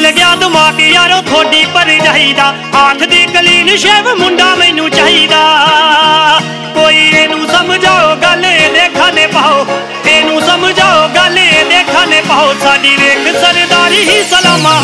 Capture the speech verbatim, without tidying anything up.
हिल गया दिमाग यारो थोड़ी भरजाई दा आखदी कलीन शेव मुंडा मैनू चाहिदा कोई इनू समझाओ गल इहदे खाने पाओ इनू समझाओ गल इहदे खाने पाओ साडी वेख सरदारी ही सलामा